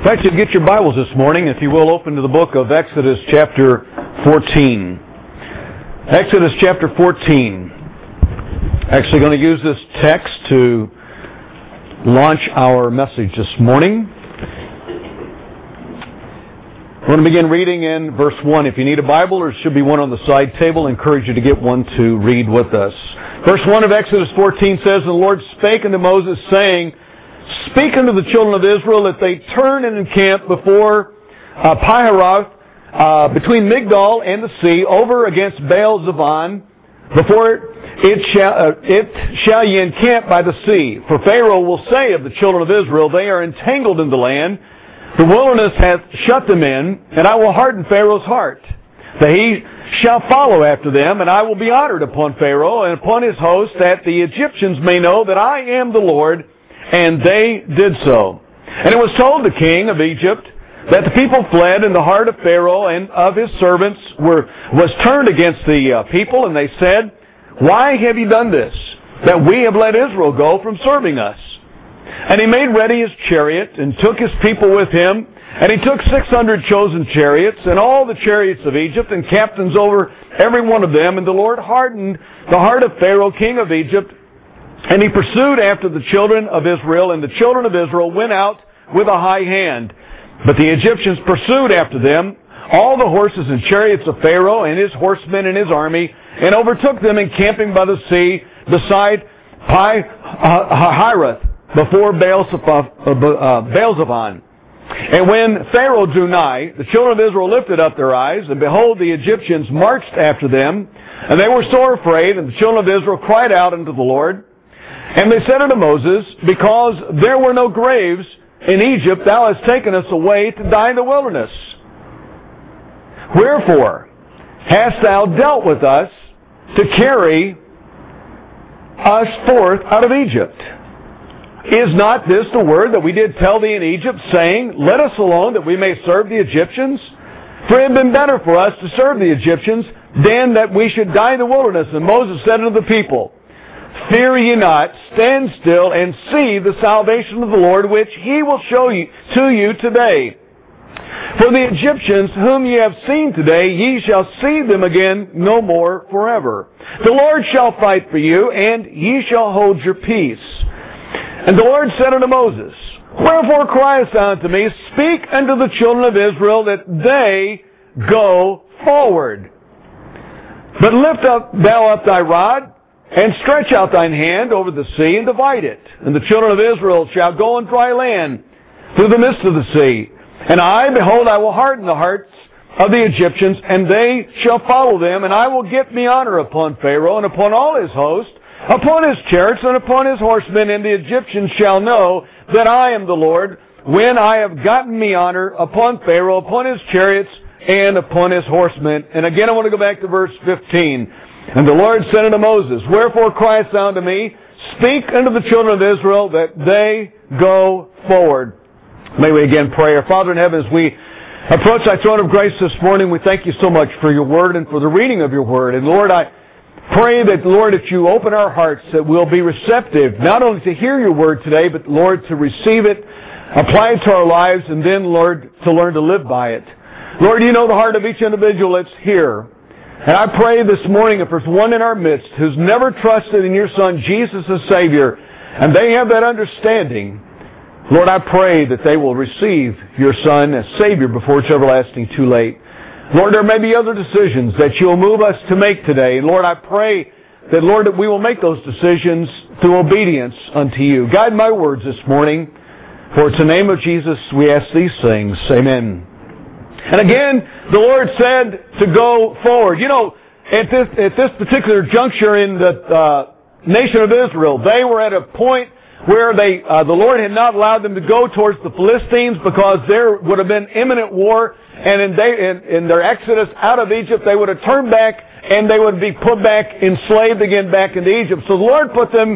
I'd like you to get your Bibles this morning, if you will, open to the book of Exodus chapter 14. Exodus chapter 14. Actually going to use this text to launch our message this morning. We're going to begin reading in verse 1. If you need a Bible, there should be one on the side table. I encourage you to get one to read with us. Verse 1 of Exodus 14 says, "And the Lord spake unto Moses, saying, Speak unto the children of Israel that they turn and encamp before Pihahiroth, between Migdol and the sea, over against Baal-Zephon, before it shall ye encamp by the sea. For Pharaoh will say of the children of Israel, They are entangled in the land. The wilderness hath shut them in, and I will harden Pharaoh's heart, that he shall follow after them, and I will be honored upon Pharaoh and upon his host, that the Egyptians may know that I am the Lord. And they did so. And it was told the king of Egypt that the people fled, and the heart of Pharaoh and of his servants was turned against the people, and they said, Why have you done this, that we have let Israel go from serving us? And he made ready his chariot, and took his people with him, and he took 600 chosen chariots, and all the chariots of Egypt, and captains over every one of them. And the Lord hardened the heart of Pharaoh, king of Egypt, and he pursued after the children of Israel, and the children of Israel went out with a high hand. But the Egyptians pursued after them all the horses and chariots of Pharaoh and his horsemen and his army, and overtook them encamping by the sea beside Pihahiroth before Baal-Zephon. And when Pharaoh drew nigh, the children of Israel lifted up their eyes, and behold, the Egyptians marched after them, and they were sore afraid, and the children of Israel cried out unto the Lord. And they said unto Moses, Because there were no graves in Egypt, thou hast taken us away to die in the wilderness. Wherefore hast thou dealt with us to carry us forth out of Egypt? Is not this the word that we did tell thee in Egypt, saying, Let us alone, that we may serve the Egyptians? For it had been better for us to serve the Egyptians than that we should die in the wilderness. And Moses said unto the people, Fear ye not, stand still, and see the salvation of the Lord, which he will show you to you today. For the Egyptians whom ye have seen today, ye shall see them again no more forever. The Lord shall fight for you, and ye shall hold your peace. And the Lord said unto Moses, Wherefore criest thou unto me? Speak unto the children of Israel that they go forward. But lift thou up thy rod, and stretch out thine hand over the sea, and divide it. And the children of Israel shall go on dry land through the midst of the sea. And I, behold, I will harden the hearts of the Egyptians, and they shall follow them. And I will get me honor upon Pharaoh, and upon all his host, upon his chariots, and upon his horsemen. And the Egyptians shall know that I am the Lord, when I have gotten me honor upon Pharaoh, upon his chariots, and upon his horsemen. And again, I want to go back to verse 15. And the Lord said unto Moses, Wherefore criest thou unto me? Speak unto the children of Israel that they go forward. May we again pray. Our Father in heaven, as we approach thy throne of grace this morning, we thank you so much for your word and for the reading of your word. And Lord, I pray that, Lord, that you open our hearts, that we'll be receptive, not only to hear your word today, but, Lord, to receive it, apply it to our lives, and then, Lord, to learn to live by it. Lord, you know the heart of each individual that's here. And I pray this morning, if there's one in our midst who's never trusted in your Son, Jesus as Savior, and they have that understanding, Lord, I pray that they will receive your Son as Savior before it's everlasting too late. Lord, there may be other decisions that you'll move us to make today. And Lord, I pray that, Lord, that we will make those decisions through obedience unto you. Guide my words this morning, for it's in the name of Jesus we ask these things. Amen. And again, the Lord said to go forward. You know, at this particular juncture in the nation of Israel, they were at a point where the Lord had not allowed them to go towards the Philistines because there would have been imminent war. And in their exodus out of Egypt, they would have turned back and they would be put back, enslaved again back into Egypt. So the Lord put them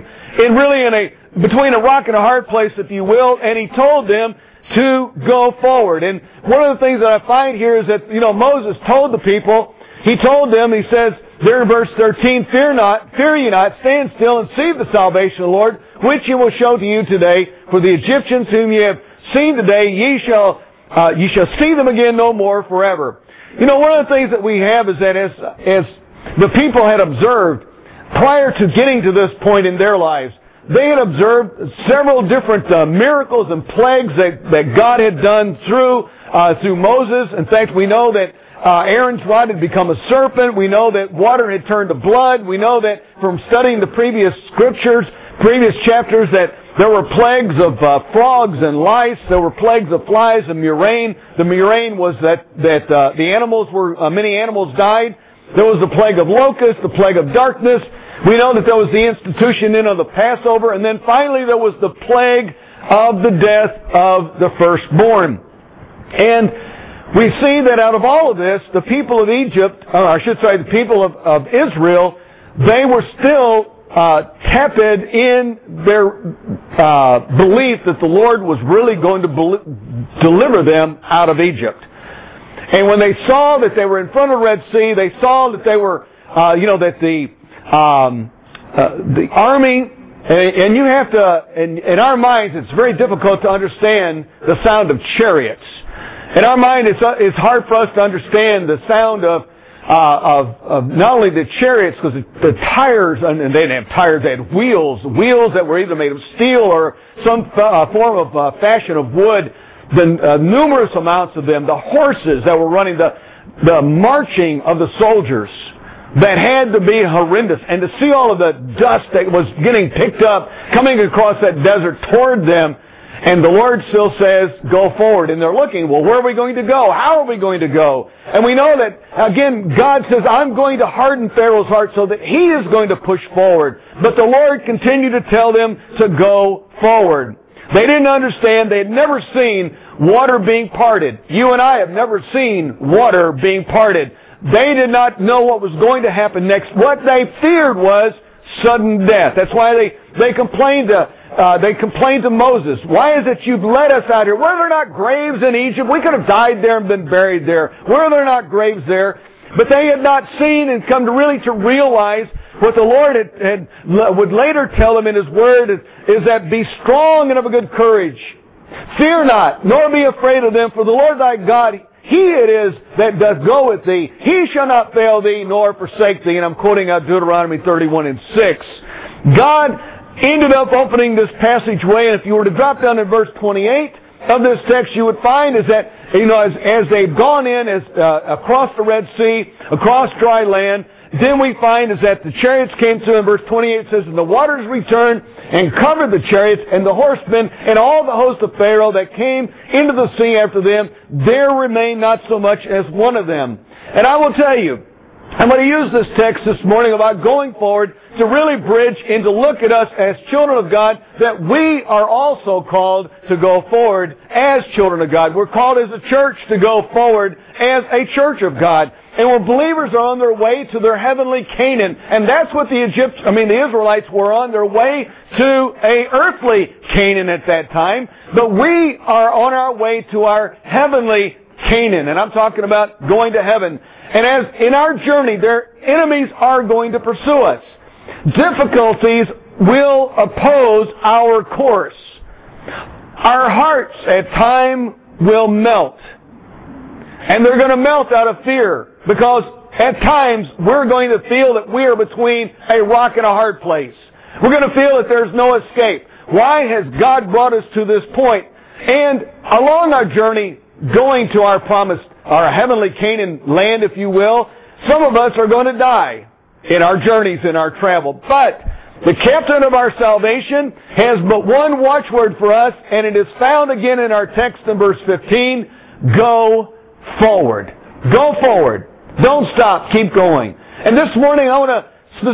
between a rock and a hard place, if you will, and He told them to go forward. And one of the things that I find here is that, Moses told the people, he told them, he says there in verse 13, fear ye not, stand still and see the salvation of the Lord, which He will show to you today. For the Egyptians whom ye have seen today, ye shall see them again no more forever. You know, one of the things that we have is that as the people had observed prior to getting to this point in their lives, they had observed several different miracles and plagues that God had done through Moses. In fact, we know that Aaron's rod had become a serpent. We know that water had turned to blood. We know that from studying the previous scriptures, previous chapters, that there were plagues of frogs and lice. There were plagues of flies and murrain. The murrain was that the animals were many animals died. There was the plague of locusts, the plague of darkness. We know that there was the institution of the Passover, and then finally there was the plague of the death of the firstborn. And we see that out of all of this, the people of Egypt, or I should say the people of Israel, they were still tepid in their belief that the Lord was really going to deliver them out of Egypt. And when they saw that they were in front of the Red Sea, they saw that they were, that the army, and you have to, in our minds, it's very difficult to understand the sound of chariots. In our mind, it's hard for us to understand the sound of not only the chariots, because the tires, and they didn't have tires, they had wheels that were either made of steel or some form of fashion of wood. The numerous amounts of them, the horses that were running, the marching of the soldiers that had to be horrendous, and to see all of the dust that was getting picked up coming across that desert toward them. And the Lord still says, go forward. And they're looking, well, where are we going to go? How are we going to go? And we know that, again, God says, I'm going to harden Pharaoh's heart so that he is going to push forward. But the Lord continued to tell them to go forward. They didn't understand. They had never seen water being parted. You and I have never seen water being parted. They did not know what was going to happen next. What they feared was sudden death. That's why they complained to Moses. Why is it you've led us out here? Were there not graves in Egypt? We could have died there and been buried there. Were there not graves there? But they had not seen and come to really to realize what the Lord would later tell them in His Word is that be strong and of a good courage. Fear not, nor be afraid of them, for the Lord thy God, He it is that doth go with thee. He shall not fail thee, nor forsake thee. And I'm quoting out Deuteronomy 31:6. God ended up opening this passageway, and if you were to drop down to verse 28 of this text, you would find is that, as they've gone in across the Red Sea, across dry land, then we find is that the chariots came through, and verse 28 says, and the waters returned and covered the chariots and the horsemen and all the host of Pharaoh that came into the sea after them. There remained not so much as one of them. And I will tell you, I'm going to use this text this morning about going forward to really bridge and to look at us as children of God, that we are also called to go forward as children of God. We're called as a church to go forward as a church of God. And when believers are on their way to their heavenly Canaan, and that's what the Israelites were on their way to a earthly Canaan at that time, but we are on our way to our heavenly Canaan, and I'm talking about going to heaven. And as in our journey, their enemies are going to pursue us. Difficulties will oppose our course. Our hearts at times will melt. And they're going to melt out of fear, because at times we're going to feel that we are between a rock and a hard place. We're going to feel that there's no escape. Why has God brought us to this point? And along our journey, going to our promised, our heavenly Canaan land, if you will, some of us are going to die in our journeys, in our travel. But the captain of our salvation has but one watchword for us, and it is found again in our text in verse 15, go forward. Go forward. Don't stop. Keep going. And this morning I want to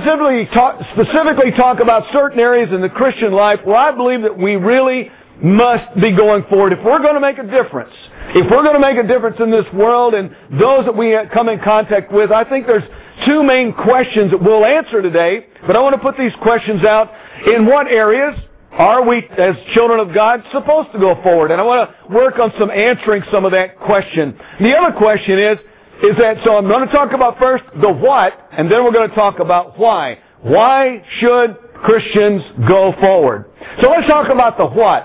specifically talk about certain areas in the Christian life where I believe that we really must be going forward. If we're going to make a difference, if we're going to make a difference in this world and those that we come in contact with, I think there's two main questions that we'll answer today. But I want to put these questions out. In what areas are we, as children of God, supposed to go forward? And I want to work on answering some of that question. The other question is that, so I'm going to talk about first the what, and then we're going to talk about why. Why should Christians go forward? So let's talk about the what.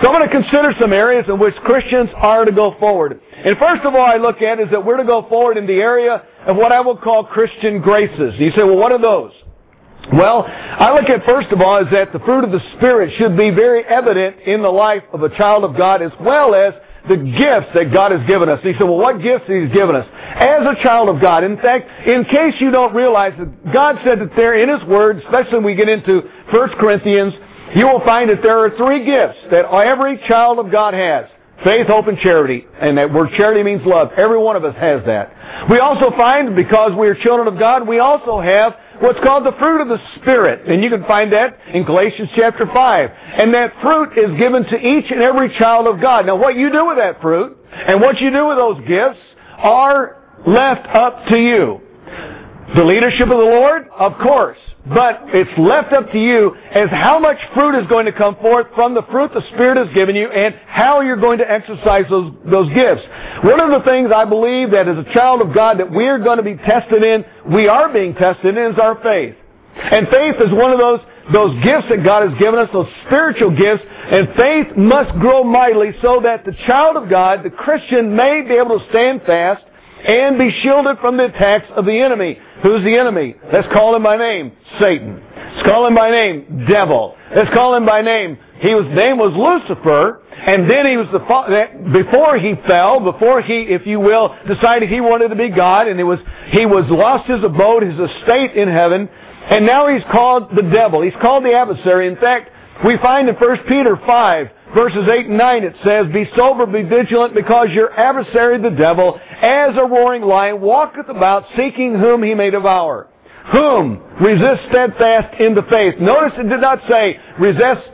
So I'm going to consider some areas in which Christians are to go forward. And first of all, I look at is that we're to go forward in the area of what I will call Christian graces. You say, well, what are those? Well, I look at first of all is that the fruit of the Spirit should be very evident in the life of a child of God, as well as the gifts that God has given us. And you say, well, what gifts He's given us? As a child of God. In fact, in case you don't realize that God said that there in His Word, especially when we get into 1 Corinthians, you will find that there are 3 gifts that every child of God has. Faith, hope, and charity. And that word charity means love. Every one of us has that. We also find, because we are children of God, we also have what's called the fruit of the Spirit. And you can find that in Galatians chapter 5. And that fruit is given to each and every child of God. Now what you do with that fruit, and what you do with those gifts, are left up to you. The leadership of the Lord, of course. But it's left up to you as how much fruit is going to come forth from the fruit the Spirit has given you and how you're going to exercise those gifts. One of the things I believe that as a child of God that we are going to be tested in, we are being tested in, is our faith. And faith is one of those gifts that God has given us, those spiritual gifts, and faith must grow mightily so that the child of God, the Christian, may be able to stand fast and be shielded from the attacks of the enemy. Who's the enemy? Let's call him by name, Satan. Let's call him by name, devil. Let's call him by name. His name was Lucifer, and then he was before he fell, before he, if you will, decided he wanted to be God, and he was lost his abode, his estate in heaven, and now he's called the devil. He's called the adversary. In fact, we find in 1 Peter 5, verses 8 and 9, it says, "Be sober, be vigilant, because your adversary the devil, as a roaring lion, walketh about, seeking whom he may devour." Whom? Resist steadfast in the faith. Notice it did not say resist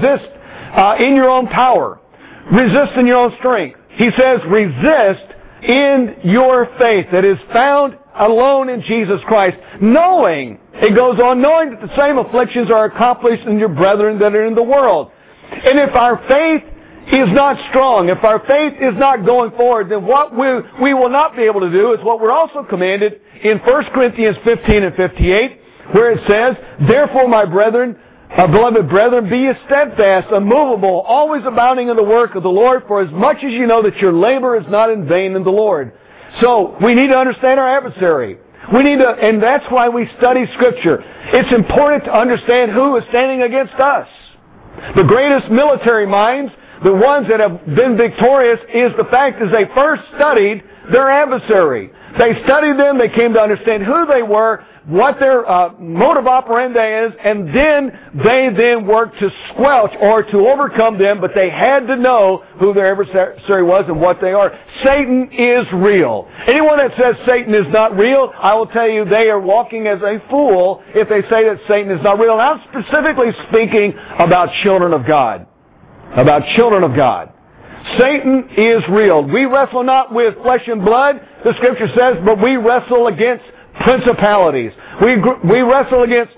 in your own power. Resist in your own strength. He says resist in your faith that is found alone in Jesus Christ, knowing, it goes on, knowing that the same afflictions are accomplished in your brethren that are in the world. And if our faith is not strong, if our faith is not going forward, then what we will not be able to do is what we're also commanded in 1 Corinthians 15 and 58, where it says, "Therefore, my brethren, beloved brethren, be ye steadfast, unmovable, always abounding in the work of the Lord, for as much as you know that your labor is not in vain in the Lord." So, we need to understand our adversary. And that's why we study Scripture. It's important to understand who is standing against us. The greatest military minds, the ones that have been victorious, is the fact is they first studied their adversary. They studied them, they came to understand who they were, what their modus operandi is, and then they worked to squelch or to overcome them, but they had to know who their adversary was and what they are. Satan is real. Anyone that says Satan is not real, I will tell you they are walking as a fool if they say that Satan is not real. And I'm specifically speaking about children of God. About children of God. Satan is real. We wrestle not with flesh and blood, the Scripture says, but we wrestle against principalities. We wrestle against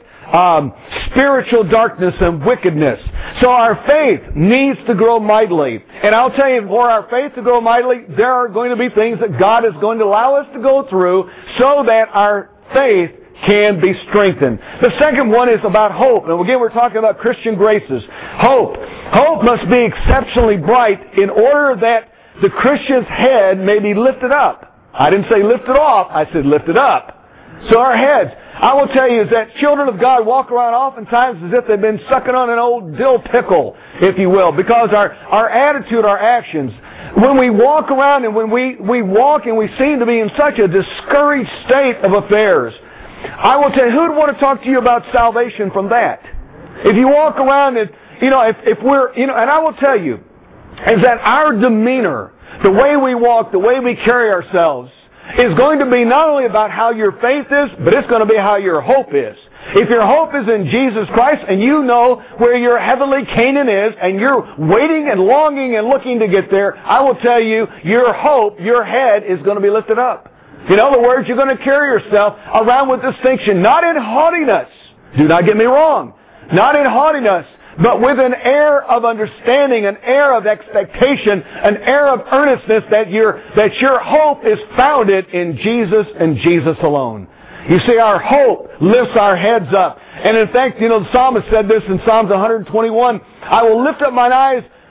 spiritual darkness and wickedness. So our faith needs to grow mightily. And I'll tell you, for our faith to grow mightily, there are going to be things that God is going to allow us to go through so that our faith can be strengthened. The second one is about hope. And again, we're talking about Christian graces. Hope. Hope must be exceptionally bright in order that the Christian's head may be lifted up. I didn't say lifted off, I said lifted up. So our heads, I will tell you, is that children of God walk around oftentimes as if they've been sucking on an old dill pickle, if you will, because our attitude, our actions, when we walk around and when we walk and we seem to be in such a discouraged state of affairs, I will tell you, who would want to talk to you about salvation from that? If you walk around and, if we're, and I will tell you, is that our demeanor, the way we walk, the way we carry ourselves, is going to be not only about how your faith is, but it's going to be how your hope is. If your hope is in Jesus Christ and you know where your heavenly Canaan is and you're waiting and longing and looking to get there, I will tell you, your hope, your head is going to be lifted up. In other words, you're going to carry yourself around with distinction, not in haughtiness. Do not get me wrong. Not in haughtiness, but with an air of understanding, an air of expectation, an air of earnestness that your hope is founded in Jesus and Jesus alone. You see, our hope lifts our heads up. And in fact, the psalmist said this in Psalms 121, "I will lift up mine eyes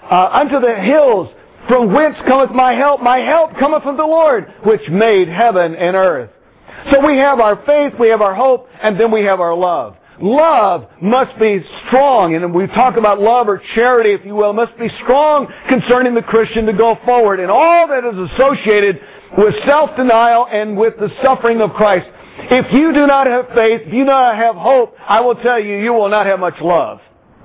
unto the hills, from whence cometh my help? My help cometh from the Lord, which made heaven and earth. So we have our faith, we have our hope, and then we have our love. Love must be strong, and we talk about love or charity, if you will, must be strong concerning the Christian to go forward, and all that is associated with self-denial and with the suffering of Christ. If you do not have faith, if you do not have hope, I will tell you, you will not have much love.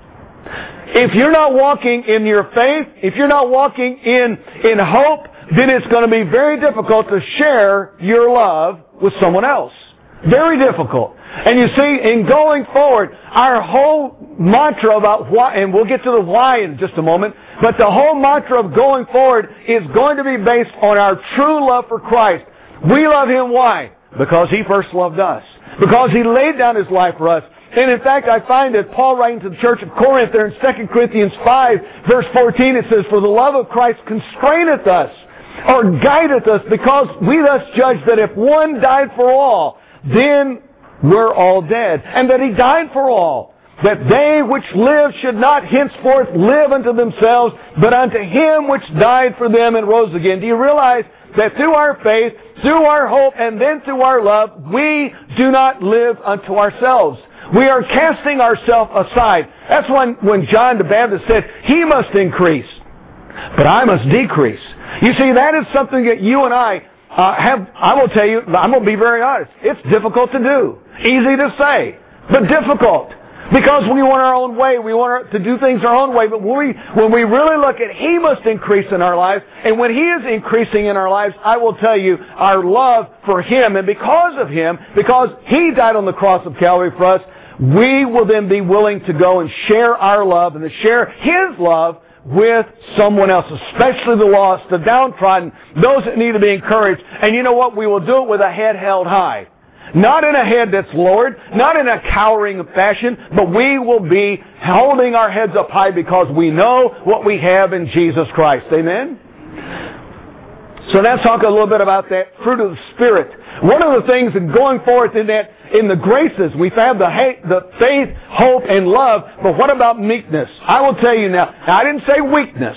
If you're not walking in your faith, if you're not walking in hope, then it's going to be very difficult to share your love with someone else. Very difficult. And you see, in going forward, our whole mantra about why, and we'll get to the why in just a moment, but the whole mantra of going forward is going to be based on our true love for Christ. We love Him, why? Because He first loved us. Because He laid down His life for us. And in fact, I find that Paul writing to the church of Corinth there in 2 Corinthians 5, verse 14, it says, "For the love of Christ constraineth us, or guideth us, because we thus judge that if one died for all, then we're all dead. And that He died for all, that they which live should not henceforth live unto themselves, but unto Him which died for them and rose again." Do you realize that through our faith, through our hope, and then through our love, we do not live unto ourselves? We are casting ourselves aside. That's when John the Baptist said, "He must increase, but I must decrease." You see, that is something that you and I have. I will tell you, I'm going to be very honest. It's difficult to do. Easy to say, but difficult. Because we want our own way. We want to do things our own way. But when we really look at He must increase in our lives, and when He is increasing in our lives, I will tell you, our love for Him, and because of Him, because He died on the cross of Calvary for us, we will then be willing to go and share our love and to share His love with someone else, especially the lost, the downtrodden, those that need to be encouraged. And you know what? We will do it with a head held high. Not in a head that's lowered, not in a cowering fashion, but we will be holding our heads up high because we know what we have in Jesus Christ. Amen? So let's talk a little bit about that fruit of the Spirit. One of the things in going forth in the graces, we have the faith, hope, and love, but what about meekness? I will tell you now, I didn't say weakness.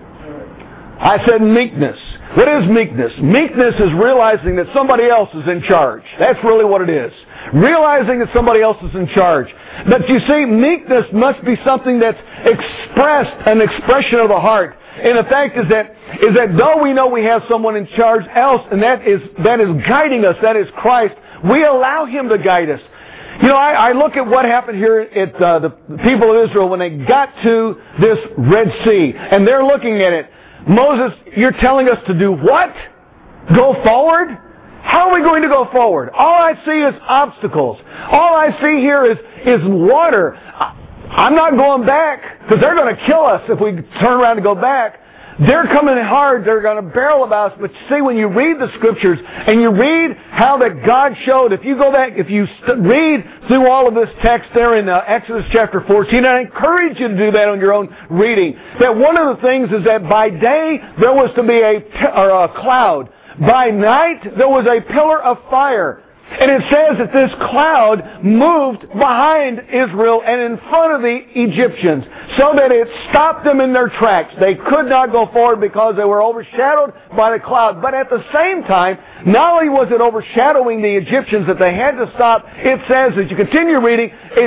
I said meekness. What is meekness? Meekness is realizing that somebody else is in charge. That's really what it is. Realizing that somebody else is in charge. But you see, meekness must be something that's expressed, an expression of the heart. And the fact is that though we know we have someone in charge else, and that is guiding us, that is Christ, we allow Him to guide us. You know, I look at what happened here at the people of Israel when they got to this Red Sea, and they're looking at it. Moses, you're telling us to do what? Go forward? How are we going to go forward? All I see is obstacles. All I see here is water. I'm not going back because they're going to kill us if we turn around and go back. They're coming hard. They're going to barrel about us. But see, when you read the Scriptures and you read how that God showed, if you go back, if you read through all of this text there in Exodus chapter 14, and I encourage you to do that on your own reading, that one of the things is that by day there was to be a cloud. By night there was a pillar of fire. And it says that this cloud moved behind Israel and in front of the Egyptians so that it stopped them in their tracks. They could not go forward because they were overshadowed by the cloud. But at the same time, not only was it overshadowing the Egyptians that they had to stop, it says, as you continue reading,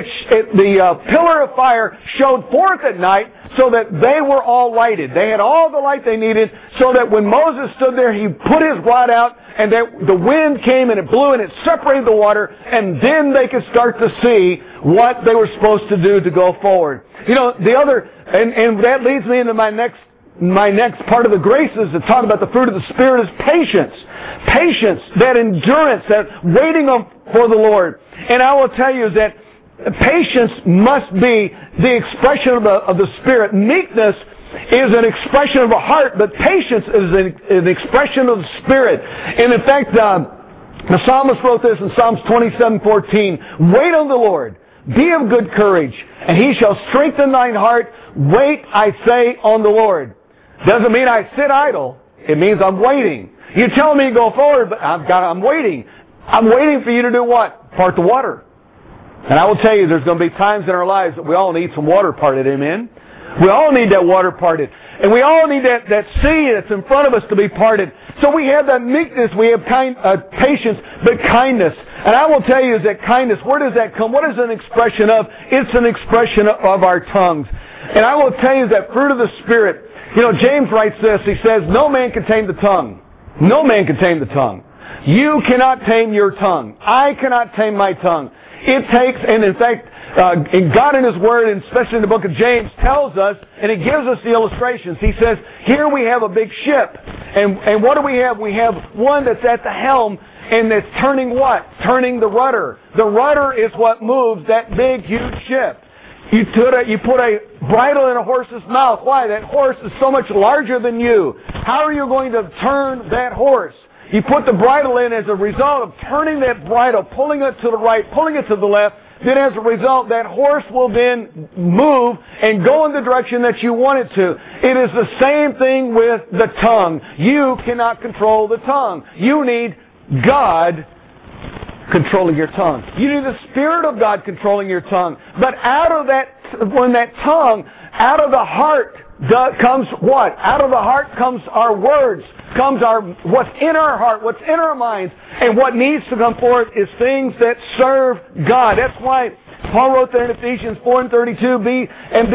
the pillar of fire showed forth at night so that they were all lighted. They had all the light they needed so that when Moses stood there, he put his rod out and the wind came and it blew and it separated the water, and then they could start to see what they were supposed to do to go forward. You know, and that leads me into my next part of the graces to talk about the fruit of the Spirit is patience. Patience, that endurance, that waiting for the Lord. And I will tell you that patience must be the expression of the Spirit. Meekness is an expression of the heart, but patience is an expression of the Spirit. And in fact, the psalmist wrote this in Psalms 27:14. Wait on the Lord, be of good courage, and He shall strengthen thine heart. Wait, I say, on the Lord. Doesn't mean I sit idle. It means I'm waiting. You're telling me to go forward, but I'm waiting. I'm waiting for you to do what? Part the water. And I will tell you, there's going to be times in our lives that we all need some water parted, amen? We all need that water parted. And we all need that sea that's in front of us to be parted. So we have that meekness, we have patience, but kindness. And I will tell you is that kindness, where does that come? What is an expression of? It's an expression of our tongues. And I will tell you that fruit of the Spirit. You know, James writes this. He says, no man can tame the tongue. No man can tame the tongue. You cannot tame your tongue. I cannot tame my tongue. It takes, and in fact, God in His Word, and especially in the book of James, tells us, and He gives us the illustrations. He says, here we have a big ship. And what do we have? We have one that's at the helm, and that's turning what? Turning the rudder. The rudder is what moves that big, huge ship. You put a bridle in a horse's mouth. Why? That horse is so much larger than you. How are you going to turn that horse? You put the bridle in as a result of turning that bridle, pulling it to the right, pulling it to the left. Then as a result, that horse will then move and go in the direction that you want it to. It is the same thing with the tongue. You cannot control the tongue. You need God controlling your tongue. You need the Spirit of God controlling your tongue. But out of that, when that tongue, out of the heart comes what? Out of the heart comes our words, comes what's in our heart, what's in our minds, and what needs to come forth is things that serve God. That's why Paul wrote there in Ephesians 4:32, be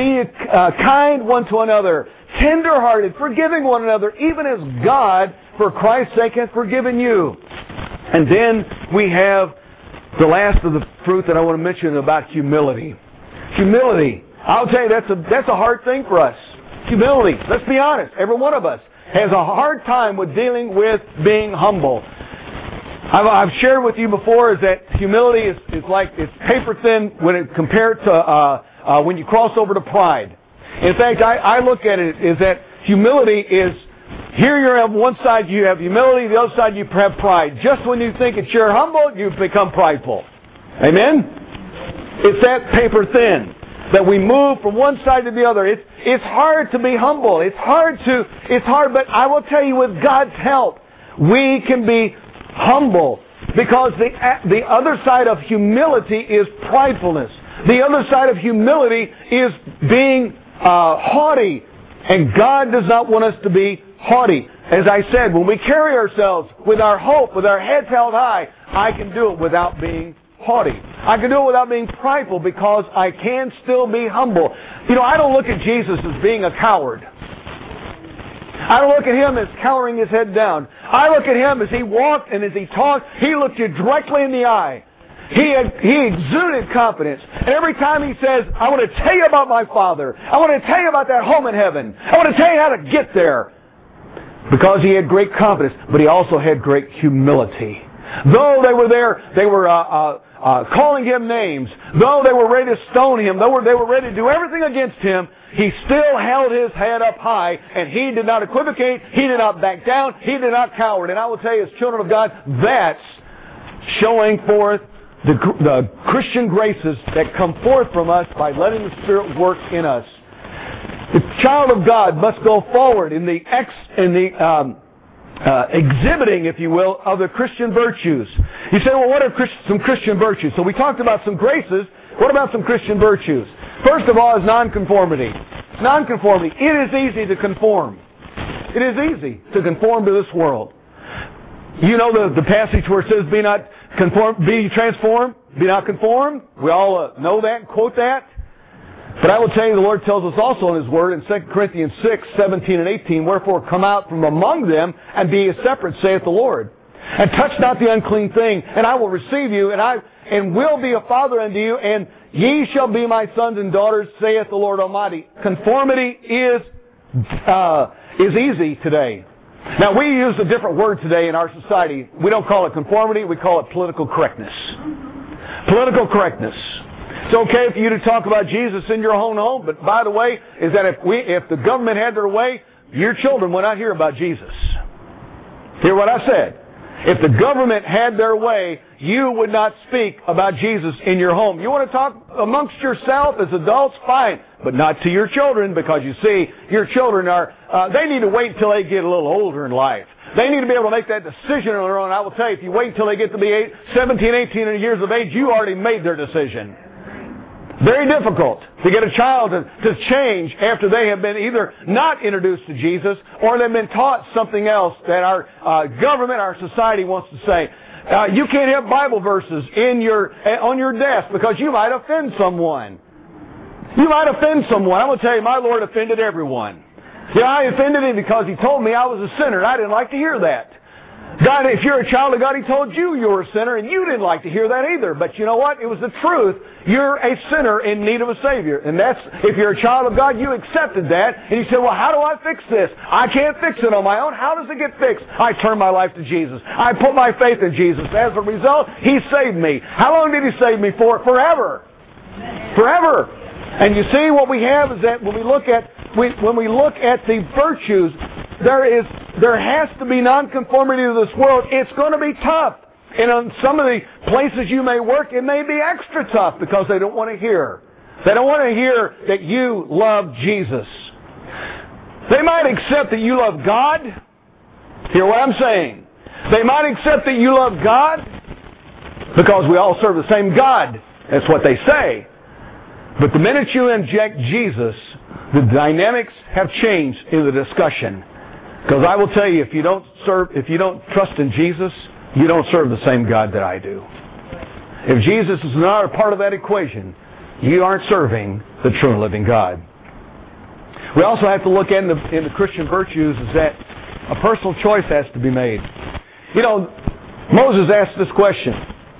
kind one to another, tender-hearted, forgiving one another, even as God, for Christ's sake, hath forgiven you. And then we have the last of the fruit that I want to mention about humility. Humility. I'll tell you, that's a hard thing for us. Humility. Let's be honest. Every one of us has a hard time with dealing with being humble. I've shared with you before is that humility is like it's paper thin when it compared to when you cross over to pride. In fact, I look at it is that humility is here you're on one side you have humility, the other side you have pride. Just when you think it's you're humble, you become prideful. Amen? It's that paper thin that we move from one side to the other. It's hard to be humble. It's hard, but I will tell you with God's help, we can be humble because the other side of humility is pridefulness. The other side of humility is being haughty, and God does not want us to be haughty. As I said, when we carry ourselves with our hope, with our heads held high, I can do it without being haughty. I can do it without being prideful because I can still be humble. You know, I don't look at Jesus as being a coward. I don't look at Him as cowering His head down. I look at Him as He walked and as He talked, He looked you directly in the eye. He exuded confidence. And every time He says, I want to tell you about my Father. I want to tell you about that home in heaven. I want to tell you how to get there. Because He had great confidence, but He also had great humility. Though they were there, they were calling Him names. Though they were ready to stone Him, though they were ready to do everything against Him, He still held His head up high, and He did not equivocate, He did not back down, He did not cower. And I will tell you, as children of God, that's showing forth the Christian graces that come forth from us by letting the Spirit work in us. The child of God must go forward in the exhibiting, if you will, of the Christian virtues. You say, well, what are some Christian virtues? So we talked about some graces. What about some Christian virtues? First of all is nonconformity. Nonconformity. It is easy to conform. It is easy to conform to this world. You know the passage where it says, be not conform, be transformed, be not conformed. We all know that, quote that. But I will tell you, the Lord tells us also in His Word in 2 Corinthians 6, 17 and 18, wherefore come out from among them and be ye separate, saith the Lord. And touch not the unclean thing, and I will receive you, and will be a father unto you, and ye shall be my sons and daughters, saith the Lord Almighty. Conformity is easy today. Now, we use a different word today in our society. We don't call it conformity, we call it political correctness. Political correctness. It's okay for you to talk about Jesus in your own home, but by the way, is that if the government had their way, your children would not hear about Jesus. Hear what I said. If the government had their way, you would not speak about Jesus in your home. You want to talk amongst yourself as adults? Fine. But not to your children, because you see, your children they need to wait until they get a little older in life. They need to be able to make that decision on their own. I will tell you, if you wait until they get to be 17, 18 years of age, you already made their decision. Very difficult to get a child to change after they have been either not introduced to Jesus or they've been taught something else that our government, our society wants to say. You can't have Bible verses on your desk because you might offend someone. You might offend someone. I'm going to tell you, my Lord offended everyone. I offended Him because He told me I was a sinner, and I didn't like to hear that. God, if you're a child of God, He told you you were a sinner, and you didn't like to hear that either. But you know what? It was the truth. You're a sinner in need of a Savior. And if you're a child of God, you accepted that. And you said, well, how do I fix this? I can't fix it on my own. How does it get fixed? I turn my life to Jesus. I put my faith in Jesus. As a result, He saved me. How long did He save me for? Forever. Forever. And you see, what we have is that when we look at the virtues, there has to be nonconformity to this world. It's going to be tough. And on some of the places you may work, it may be extra tough because they don't want to hear. They don't want to hear that you love Jesus. They might accept that you love God. Hear what I'm saying. They might accept that you love God because we all serve the same God. That's what they say. But the minute you inject Jesus, the dynamics have changed in the discussion. Because I will tell you, if you don't trust in Jesus, you don't serve the same God that I do. If Jesus is not a part of that equation, you aren't serving the true and living God. We also have to look in the Christian virtues is that a personal choice has to be made. Moses asked this question.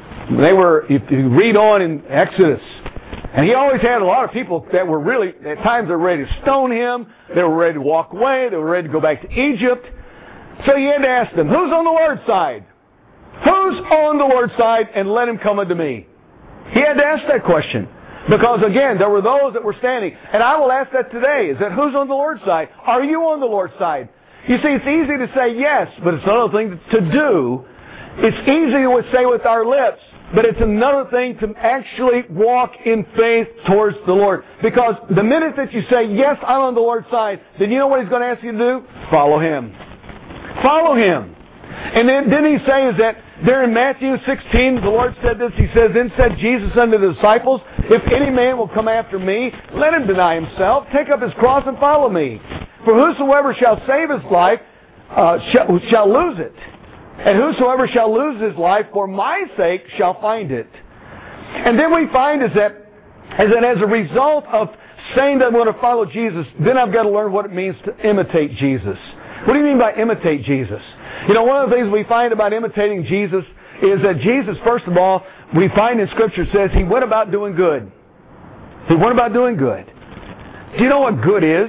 If you read on in Exodus, and he always had a lot of people that were really, at times they were ready to stone him, they were ready to walk away, they were ready to go back to Egypt. So he had to ask them, who's on the Lord's side? Who's on the Lord's side, and let him come unto me? He had to ask that question. Because again, there were those that were standing. And I will ask that today, is that who's on the Lord's side? Are you on the Lord's side? You see, it's easy to say yes, but it's another thing to do. It's easy to say with our lips, but it's another thing to actually walk in faith towards the Lord. Because the minute that you say, yes, I'm on the Lord's side, then you know what He's going to ask you to do? Follow Him. Follow Him. And then didn't He say is that there in Matthew 16, the Lord said this, He says, then said Jesus unto the disciples, if any man will come after me, let him deny himself, take up his cross and follow me. For whosoever shall save his life shall lose it. And whosoever shall lose his life for my sake shall find it. And then we find is that as a result of saying that I'm going to follow Jesus, then I've got to learn what it means to imitate Jesus. What do you mean by imitate Jesus? One of the things we find about imitating Jesus is that Jesus, first of all, we find in Scripture says He went about doing good. He went about doing good. Do you know what good is?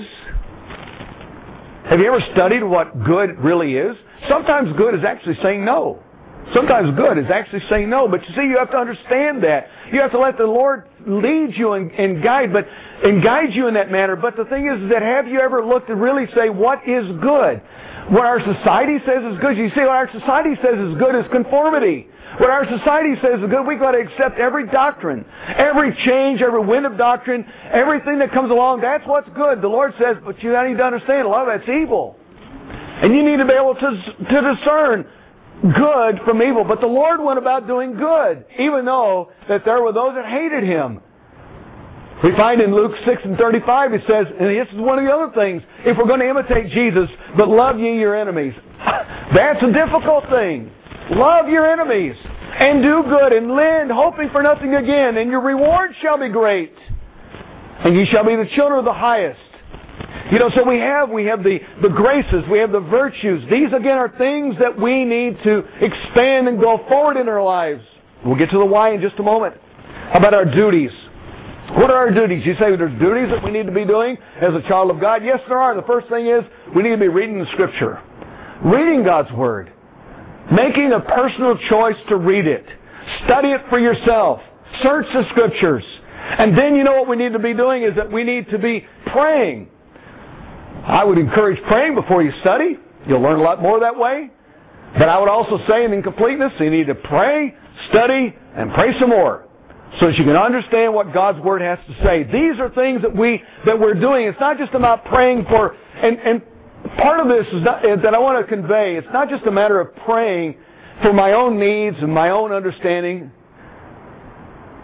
Have you ever studied what good really is? Sometimes good is actually saying no. Sometimes good is actually saying no. But you see, you have to understand that. You have to let the Lord lead you and guide you in that manner. But the thing is that have you ever looked to really say what is good? What our society says is good. You see, what our society says is good is conformity. What our society says is good, we've got to accept every doctrine, every change, every wind of doctrine, everything that comes along, that's what's good. The Lord says, but you need to understand, a lot of that's evil. And you need to be able to discern good from evil. But the Lord went about doing good, even though that there were those that hated Him. We find in Luke 6:35, it says, and this is one of the other things, if we're going to imitate Jesus, but love ye your enemies. That's a difficult thing. Love your enemies, and do good, and lend, hoping for nothing again, and your reward shall be great, and ye shall be the children of the highest. So we have the graces, we have the virtues. These again are things that we need to expand and go forward in our lives. We'll get to the why in just a moment. How about our duties? What are our duties? You say there's duties that we need to be doing as a child of God? Yes, there are. The first thing is we need to be reading the Scripture. Reading God's Word. Making a personal choice to read it. Study it for yourself. Search the Scriptures. And then you know what we need to be doing is that we need to be praying. I would encourage praying before you study. You'll learn a lot more that way. But I would also say in completeness, you need to pray, study, and pray some more, so that you can understand what God's Word has to say. These are things that we're doing. It's not just about praying for, and part of this is that I want to convey, it's not just a matter of praying for my own needs and my own understanding.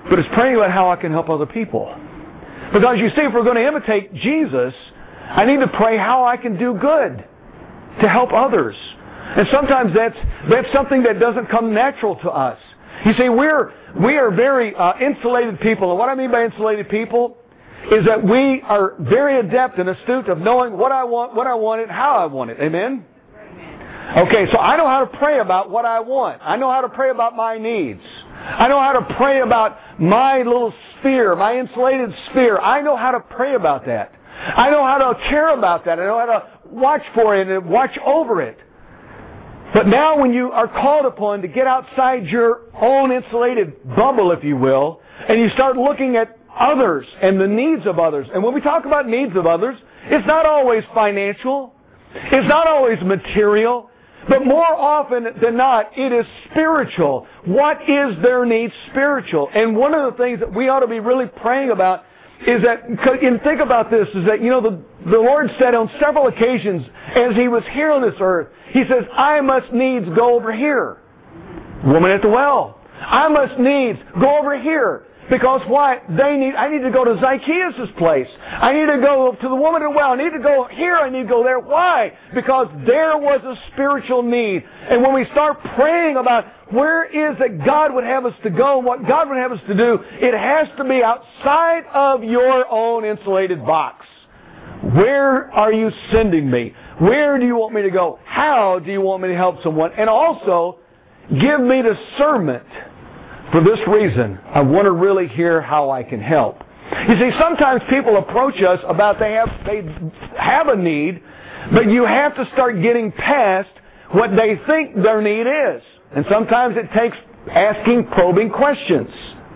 but it's praying about how I can help other people. Because you see, if we're going to imitate Jesus, I need to pray how I can do good to help others. And sometimes that's something that doesn't come natural to us. You see, we are very insulated people. And what I mean by insulated people is that we are very adept and astute of knowing what I want it, how I want it. Amen? Okay, so I know how to pray about what I want. I know how to pray about my needs. I know how to pray about my little sphere, my insulated sphere. I know how to pray about that. I know how to care about that. I know how to watch for it and watch over it. But now when you are called upon to get outside your own insulated bubble, if you will, and you start looking at others and the needs of others. And when we talk about needs of others, it's not always financial. It's not always material. But more often than not, it is spiritual. What is their need spiritual? And one of the things that we ought to be really praying about is that, and think about this, is that, the Lord said on several occasions as He was here on this earth, He says, I must needs go over here. Woman at the well. I must needs go over here. Because why? I need to go to Zacchaeus' place. I need to go to the woman at the well. I need to go here. I need to go there. Why? Because there was a spiritual need. And when we start praying about where is that God would have us to go and what God would have us to do, it has to be outside of your own insulated box. Where are you sending me? Where do you want me to go? How do you want me to help someone? And also, give me discernment. For this reason, I want to really hear how I can help. You see, sometimes people approach us about they have a need, but you have to start getting past what they think their need is. And sometimes it takes asking probing questions.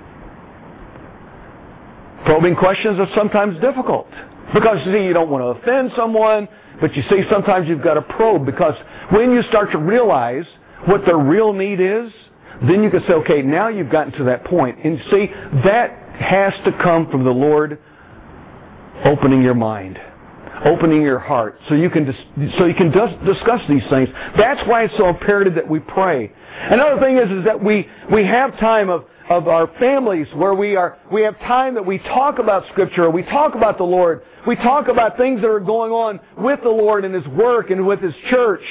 Probing questions are sometimes difficult. Because, you see, you don't want to offend someone, but you see, sometimes you've got to probe. Because when you start to realize what their real need is, then you can say, okay, now you've gotten to that point. And see, that has to come from the Lord opening your mind, opening your heart, so you can discuss these things. That's why it's so imperative that we pray. Another thing is that we have time of our families where we have time that we talk about Scripture, we talk about the Lord, we talk about things that are going on with the Lord and His work and with His church.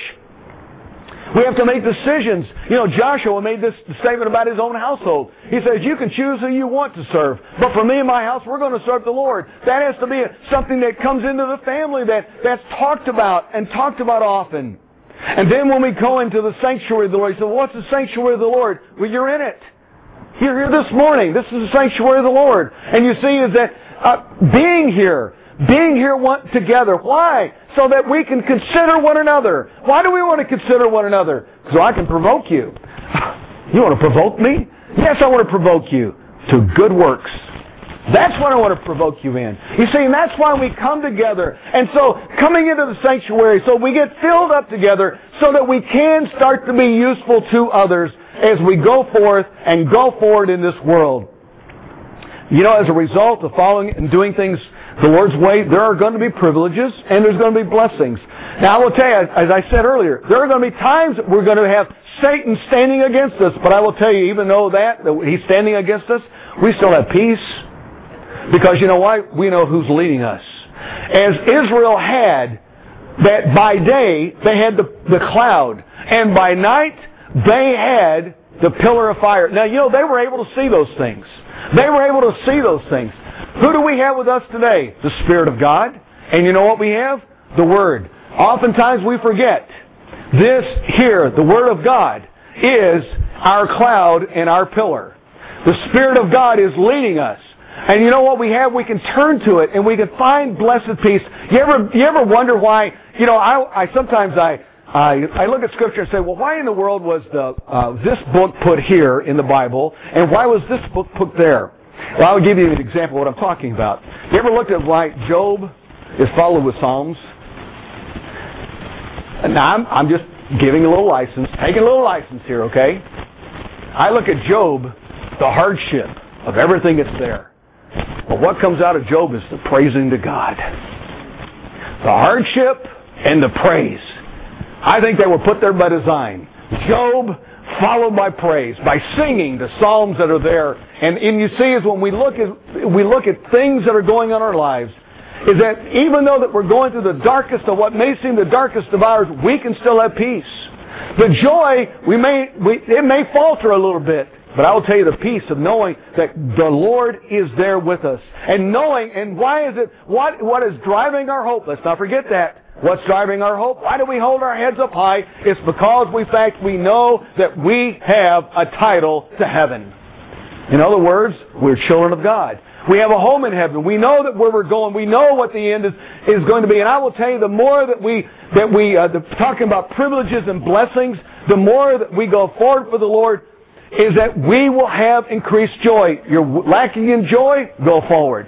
We have to make decisions. Joshua made this statement about his own household. He says, you can choose who you want to serve. But for me and my house, we're going to serve the Lord. That has to be something that comes into the family that's talked about and talked about often. And then when we go into the sanctuary of the Lord, you say, well, what's the sanctuary of the Lord? Well, you're in it. You're here this morning. This is the sanctuary of the Lord. And you see is that being here together. Why? So that we can consider one another. Why do we want to consider one another? So I can provoke you. You want to provoke me? Yes, I want to provoke you to good works. That's what I want to provoke you in. You see, and that's why we come together. And so, coming into the sanctuary, so we get filled up together so that we can start to be useful to others as we go forth and go forward in this world. As a result of following and doing things the Lord's way, there are going to be privileges and there's going to be blessings. Now, I will tell you, as I said earlier, there are going to be times that we're going to have Satan standing against us. But I will tell you, even though that he's standing against us, we still have peace. Because you know why? We know who's leading us. As Israel had, that by day they had the cloud, and by night they had the pillar of fire. Now, they were able to see those things. They were able to see those things. Who do we have with us today? The Spirit of God. And you know what we have? The Word. Oftentimes we forget. This here, the Word of God, is our cloud and our pillar. The Spirit of God is leading us. And you know what we have? We can turn to it and we can find blessed peace. You ever wonder why? I sometimes look at Scripture and say, well, why in the world was this book put here in the Bible, and why was this book put there? Well, I'll give you an example of what I'm talking about. You ever looked at why Job is followed with Psalms? Now, I'm just giving a little license, taking a little license here, okay? I look at Job, the hardship of everything that's there. But what comes out of Job is the praising to God. The hardship and the praise. I think they were put there by design. Job followed by praise, by singing the psalms that are there. And you see, is when we look at things that are going on in our lives, is that even though that we're going through the darkest of what may seem the darkest of hours, we can still have peace. The joy, it may falter a little bit, but I will tell you the peace of knowing that the Lord is there with us. And knowing, and why is it, what is driving our hope? Let's not forget that. What's driving our hope? Why do we hold our heads up high? It's because we know that we have a title to heaven. In other words, we're children of God. We have a home in heaven. We know that where we're going. We know what the end is going to be. And I will tell you, the more that we talking about privileges and blessings, the more that we go forward for the Lord, is that we will have increased joy. You're lacking in joy? Go forward.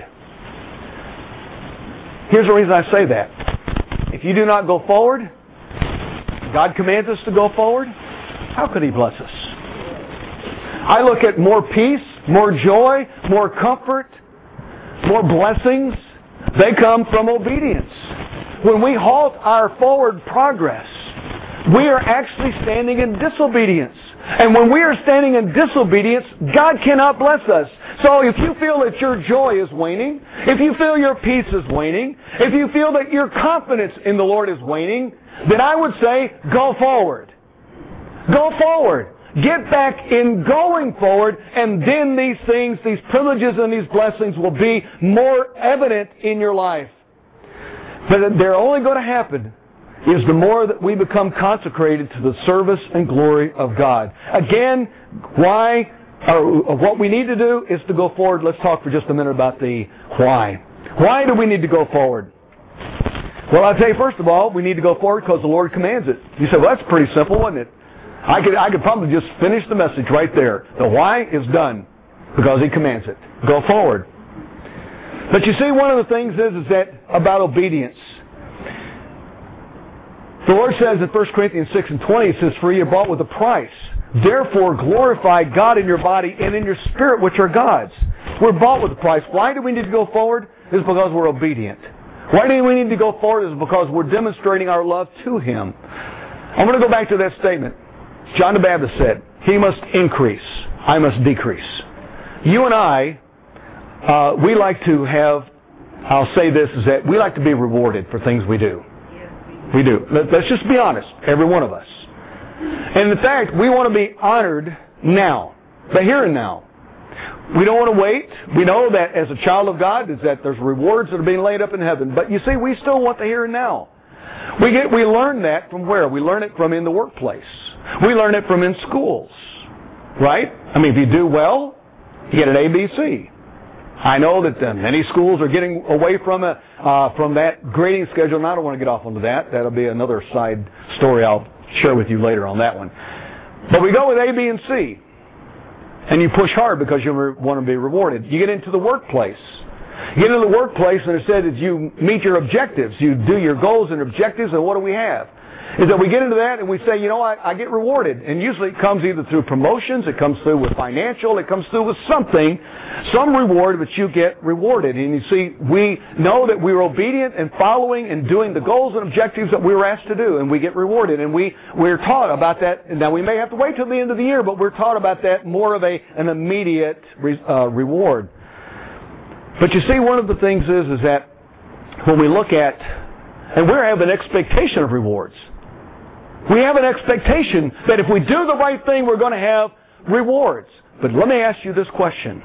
Here's the reason I say that. If you do not go forward, God commands us to go forward, how could He bless us? I look at more peace, more joy, more comfort, more blessings. They come from obedience. When we halt our forward progress, we are actually standing in disobedience. And when we are standing in disobedience, God cannot bless us. So if you feel that your joy is waning, if you feel your peace is waning, if you feel that your confidence in the Lord is waning, then I would say, go forward. Go forward. Get back in going forward, and then these things, these privileges and these blessings will be more evident in your life. But they're only going to happen is the more that we become consecrated to the service and glory of God. Again, what we need to do is to go forward. Let's talk for just a minute about the why. Why do we need to go forward? Well, I'll tell you, first of all, we need to go forward because the Lord commands it. You say, well, that's pretty simple, isn't it? I could probably just finish the message right there. The why is done because He commands it. Go forward. But you see, one of the things is that about obedience. The Lord says in 1 Corinthians 6:20, it says, for you are bought with a price. Therefore glorify God in your body and in your spirit, which are God's. We're bought with a price. Why do we need to go forward? It's because we're obedient. Why do we need to go forward? It's because we're demonstrating our love to Him. I'm going to go back to that statement. John the Baptist said, He must increase, I must decrease. You and I, we like to have, I'll say this, is that we like to be rewarded for things we do. We do. Let's just be honest, every one of us. And in fact, we want to be honored now, the here and now. We don't want to wait. We know that as a child of God, is that there's rewards that are being laid up in heaven. But you see, we still want the here and now. We learn that from where? We learn it from in the workplace. We learn it from in schools, right? I mean, if you do well, you get an ABC. I know that many schools are getting away from that grading schedule, and I don't want to get off onto that. That'll be another side story I'll share with you later on that one. But we go with A, B, and C, and you push hard because you want to be rewarded. You get into the workplace. You get into the workplace, and it says that you meet your objectives. You do your goals and objectives, and what do we have? Is that we get into that and we say, you know what, I get rewarded. And usually it comes either through promotions, it comes through with financial, it comes through with something, some reward, but you get rewarded. And you see, we know that we're obedient and following and doing the goals and objectives that we were asked to do, and we get rewarded. And we're taught about that. Now, we may have to wait till the end of the year, but we're taught about that more of an immediate reward. But you see, one of the things is that when we look at, and we have an expectation of rewards. We have an expectation that if we do the right thing, we're going to have rewards. But let me ask you this question.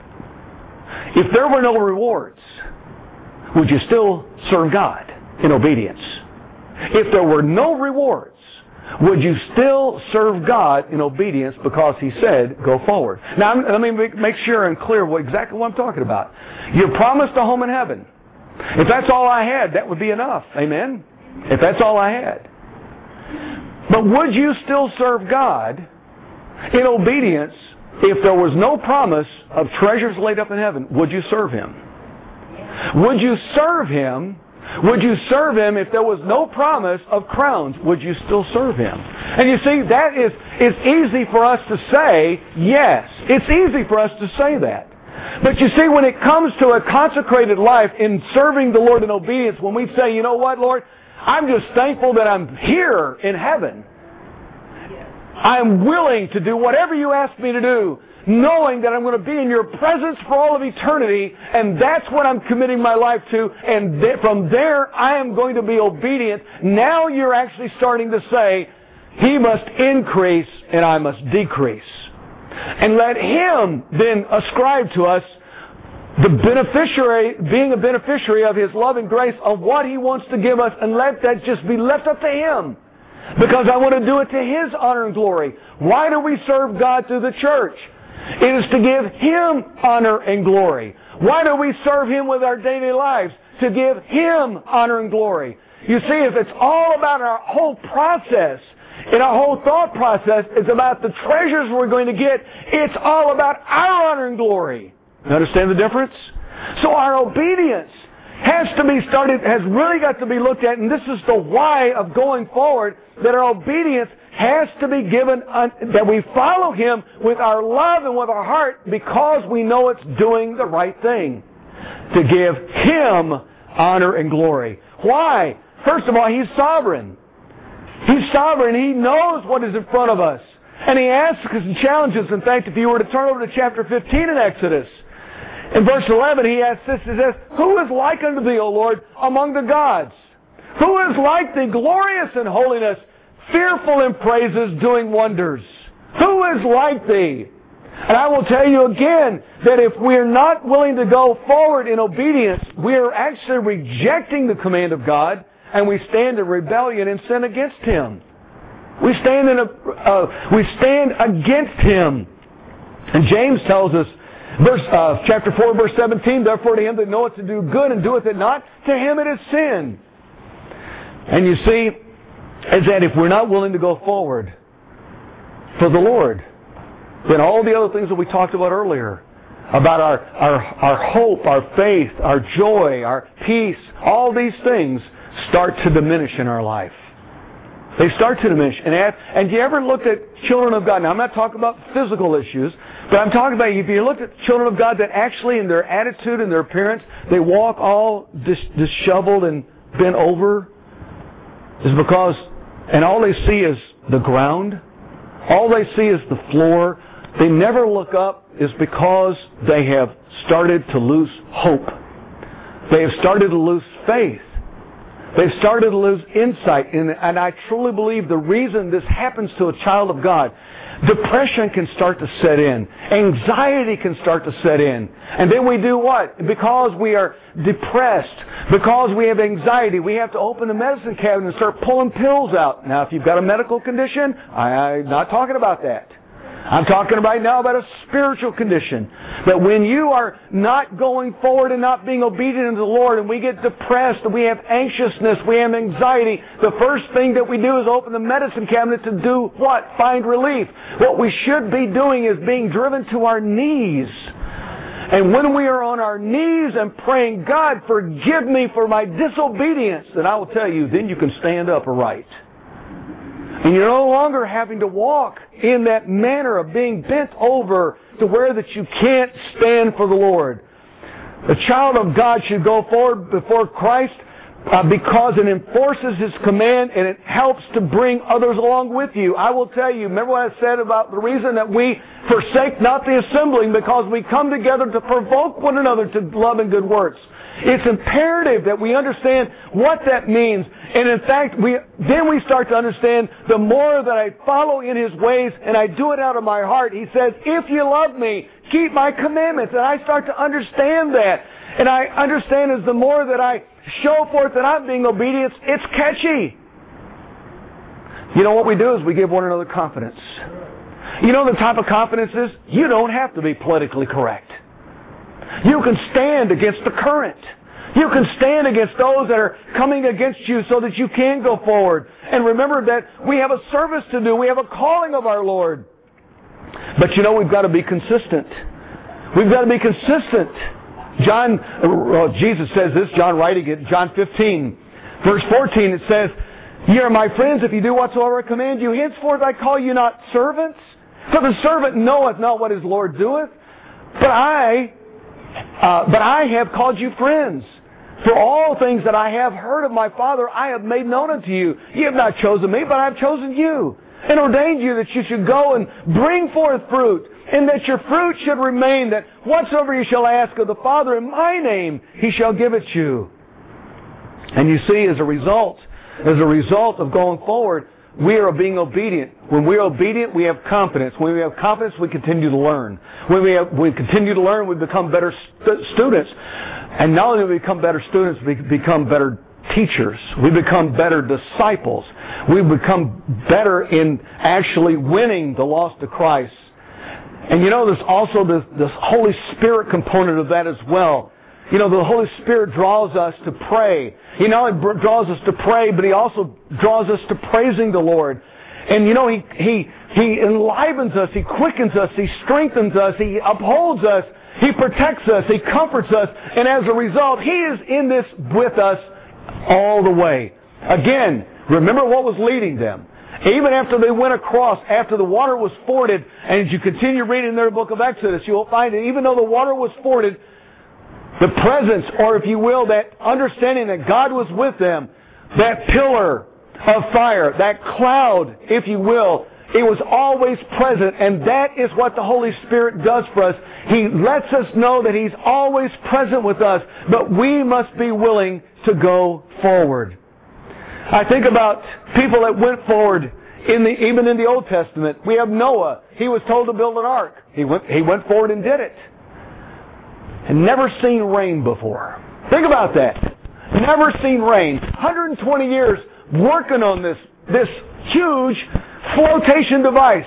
If there were no rewards, would you still serve God in obedience? If there were no rewards, would you still serve God in obedience because He said, go forward? Now, let me make sure and clear exactly what I'm talking about. You're promised a home in heaven. If that's all I had, that would be enough. Amen? If that's all I had. But would you still serve God in obedience if there was no promise of treasures laid up in heaven? Would you serve Him? Would you serve Him? Would you serve Him if there was no promise of crowns? Would you still serve Him? And you see, that it's easy for us to say yes. It's easy for us to say that. But you see, when it comes to a consecrated life in serving the Lord in obedience, when we say, you know what, Lord, I'm just thankful that I'm here in heaven. I'm willing to do whatever you ask me to do, knowing that I'm going to be in your presence for all of eternity, and that's what I'm committing my life to, and from there I am going to be obedient. Now you're actually starting to say, He must increase and I must decrease. And let Him then ascribe to us the beneficiary, being a beneficiary of His love and grace of what He wants to give us, and let that just be left up to Him. Because I want to do it to His honor and glory. Why do we serve God through the church? It is to give Him honor and glory. Why do we serve Him with our daily lives? To give Him honor and glory. You see, if it's all about our whole process, and our whole thought process is about the treasures we're going to get, it's all about our honor and glory. You understand the difference? So our obedience has really got to be looked at, and this is the why of going forward, that our obedience has to be given, that we follow Him with our love and with our heart because we know it's doing the right thing. To give Him honor and glory. Why? First of all, He's sovereign. He's sovereign. He knows what is in front of us. And He asks us and challenges. In fact, if you were to turn over to chapter 15 in Exodus, in verse 11, He asks this, He says, Who is like unto Thee, O Lord, among the gods? Who is like Thee, glorious in holiness, fearful in praises, doing wonders? Who is like Thee? And I will tell you again that if we are not willing to go forward in obedience, we are actually rejecting the command of God, and we stand in rebellion and sin against Him. We stand against Him. And James tells us, chapter 4, verse 17, Therefore to him that knoweth to do good and doeth it not, to him it is sin. And you see, is that if we're not willing to go forward for the Lord, then all the other things that we talked about earlier, about our hope, our faith, our joy, our peace, all these things start to diminish in our life. They start to diminish. And you ever looked at children of God? Now, I'm not talking about physical issues, but I'm talking about if you look at children of God that actually in their attitude and their appearance, they walk all disheveled and bent over, is because, and all they see is the ground. All they see is the floor. They never look up, is because they have started to lose hope. They have started to lose faith. They've started to lose insight. And I truly believe the reason this happens to a child of God, depression can start to set in. Anxiety can start to set in. And then we do what? Because we are depressed, because we have anxiety, we have to open the medicine cabinet and start pulling pills out. Now, if you've got a medical condition, I'm not talking about that. I'm talking right now about a spiritual condition. That when you are not going forward and not being obedient to the Lord, and we get depressed, and we have anxiousness, we have anxiety, the first thing that we do is open the medicine cabinet to do what? Find relief. What we should be doing is being driven to our knees. And when we are on our knees and praying, God, forgive me for my disobedience, then I will tell you, then you can stand up aright. And you're no longer having to walk in that manner of being bent over to where that you can't stand for the Lord. The child of God should go forward before Christ because it enforces His command and it helps to bring others along with you. I will tell you, remember what I said about the reason that we forsake not the assembling, because we come together to provoke one another to love and good works. It's imperative that we understand what that means. And in fact, then we start to understand the more that I follow in His ways and I do it out of my heart. He says, if you love me, keep my commandments. And I start to understand that. And I understand as the more that I show forth that I'm being obedient, it's catchy. You know what we do is we give one another confidence. You know the type of confidence is? You don't have to be politically correct. You can stand against the current. You can stand against those that are coming against you so that you can go forward. And remember that we have a service to do. We have a calling of our Lord. But you know, we've got to be consistent. We've got to be consistent. Jesus says this, John writing it, John 15, verse 14, it says, Ye are my friends if you do whatsoever I command you. Henceforth I call you not servants, for the servant knoweth not what his Lord doeth. But I have called you friends. For all things that I have heard of my Father, I have made known unto you. Ye have not chosen me, but I have chosen you, and ordained you that you should go and bring forth fruit, and that your fruit should remain, that whatsoever you shall ask of the Father in my name, He shall give it you. And you see, as a result of going forward, we are being obedient. When we are obedient, we have confidence. When we have confidence, we continue to learn. When we continue to learn, we become better students. And not only do we become better students, we become better teachers. We become better disciples. We become better in actually winning the lost to Christ. And you know, there's also this Holy Spirit component of that as well. You know, the Holy Spirit draws us to pray. He not only draws us to pray, but He also draws us to praising the Lord. And you know, He enlivens us, He quickens us, He strengthens us, He upholds us, He protects us, He comforts us, and as a result, He is in this with us all the way. Again, remember what was leading them. Even after they went across, after the water was forded, and as you continue reading in the book of Exodus, you will find that even though the water was forded, the presence, or if you will, that understanding that God was with them, that pillar of fire, that cloud, if you will, it was always present, and that is what the Holy Spirit does for us. He lets us know that He's always present with us, but we must be willing to go forward. I think about people that went forward even in the Old Testament. We have Noah. He was told to build an ark. He went forward and did it. And never seen rain before. Think about that. Never seen rain. 120 years working on this huge flotation device.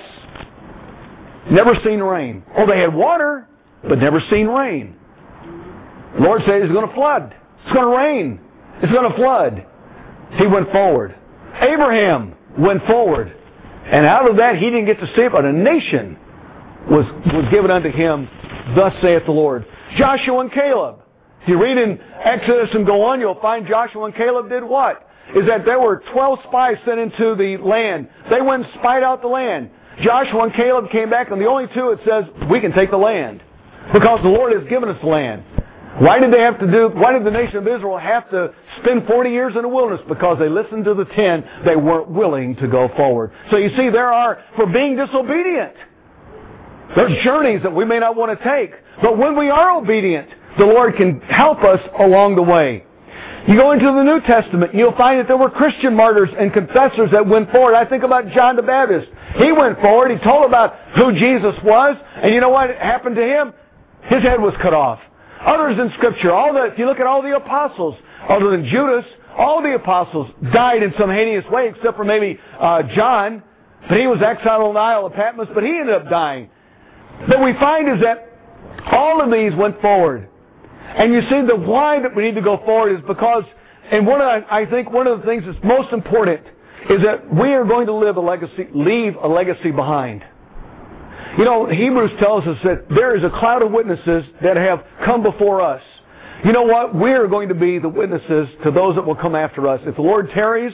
Never seen rain. Oh, they had water, but never seen rain. The Lord said He's going to flood. It's going to rain. It's going to flood. He went forward. Abraham went forward. And out of that, he didn't get to see it, but a nation was given unto him. Thus saith the Lord. Joshua and Caleb. If you read in Exodus and go on, you'll find Joshua and Caleb did what? Is that there were 12 spies sent into the land. They went and spied out the land. Joshua and Caleb came back, and the only two it says, we can take the land. Because the Lord has given us the land. Why did the nation of Israel have to spend 40 years in the wilderness? Because they listened to the 10, they weren't willing to go forward. So you see, for being disobedient, there's journeys that we may not want to take. But when we are obedient, the Lord can help us along the way. You go into the New Testament, and you'll find that there were Christian martyrs and confessors that went forward. I think about John the Baptist. He went forward, he told about who Jesus was, and you know what happened to him? His head was cut off. Others in Scripture, if you look at all the apostles, other than Judas, all the apostles died in some heinous way, except for maybe John, but he was exiled on the Isle of Patmos, but he ended up dying. What we find is that all of these went forward. And you see, the why that we need to go forward is because, and I think one of the things that's most important is that we are going to leave a legacy behind. You know, Hebrews tells us that there is a cloud of witnesses that have come before us. You know what? We are going to be the witnesses to those that will come after us. If the Lord tarries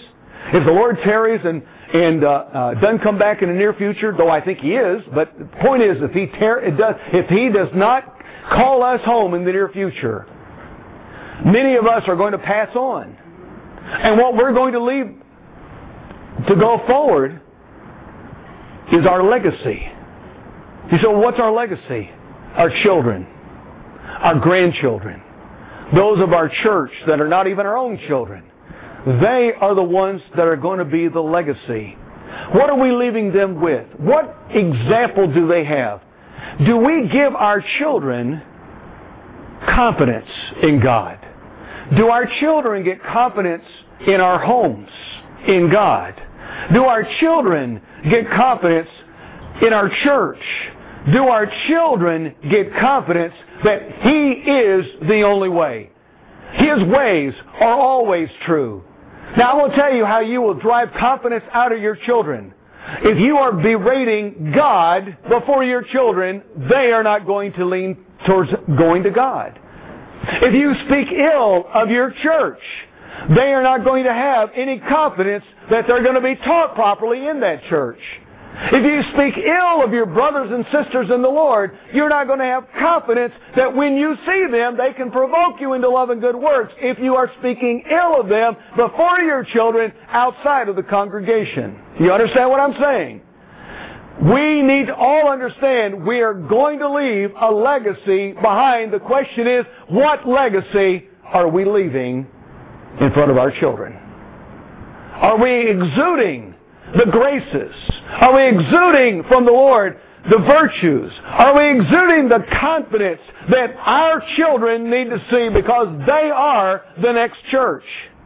and doesn't come back in the near future, though I think He is, but the point is, if He does not call us home in the near future, many of us are going to pass on. And what we're going to leave to go forward is our legacy. You say, well, what's our legacy? Our children, our grandchildren, those of our church that are not even our own children. They are the ones that are going to be the legacy. What are we leaving them with? What example do they have? Do we give our children confidence in God? Do our children get confidence in our homes in God? Do our children get confidence in our church? Do our children get confidence that He is the only way? His ways are always true. Now, I will tell you how you will drive confidence out of your children. If you are berating God before your children, they are not going to lean towards going to God. If you speak ill of your church, they are not going to have any confidence that they're going to be taught properly in that church. If you speak ill of your brothers and sisters in the Lord, you're not going to have confidence that when you see them, they can provoke you into love and good works if you are speaking ill of them before your children outside of the congregation. You understand what I'm saying? We need to all understand we are going to leave a legacy behind. The question is, what legacy are we leaving in front of our children? Are we exuding the graces? Are we exuding from the Lord the virtues? Are we exuding the confidence that our children need to see because they are the next church?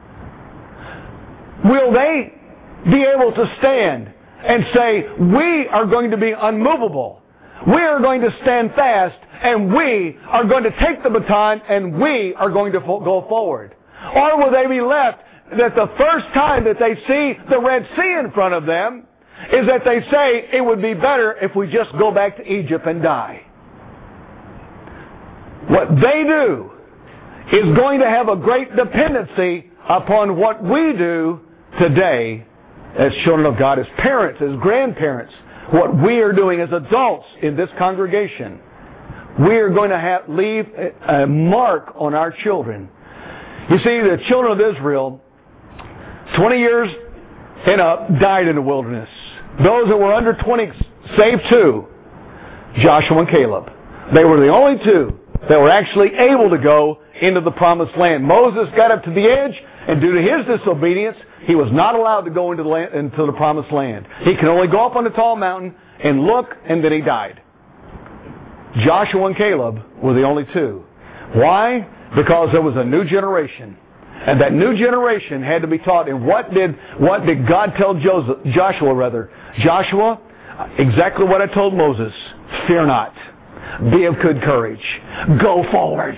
Will they be able to stand and say, we are going to be unmovable, we are going to stand fast, and we are going to take the baton and we are going to go forward? Or will they be left that the first time that they see the Red Sea in front of them is that they say it would be better if we just go back to Egypt and die? What they do is going to have a great dependency upon what we do today as children of God, as parents, as grandparents, what we are doing as adults in this congregation. We are going to leave a mark on our children. You see, the children of Israel, 20 years and up, died in the wilderness. Those that were under 20, save two, Joshua and Caleb. They were the only two that were actually able to go into the promised land. Moses got up to the edge, and due to his disobedience, he was not allowed to go into the promised land. He could only go up on the tall mountain and look, and then he died. Joshua and Caleb were the only two. Why? Because there was a new generation. And that new generation had to be taught. And what did God tell Joshua? Joshua, exactly what I told Moses. Fear not. Be of good courage. Go forward.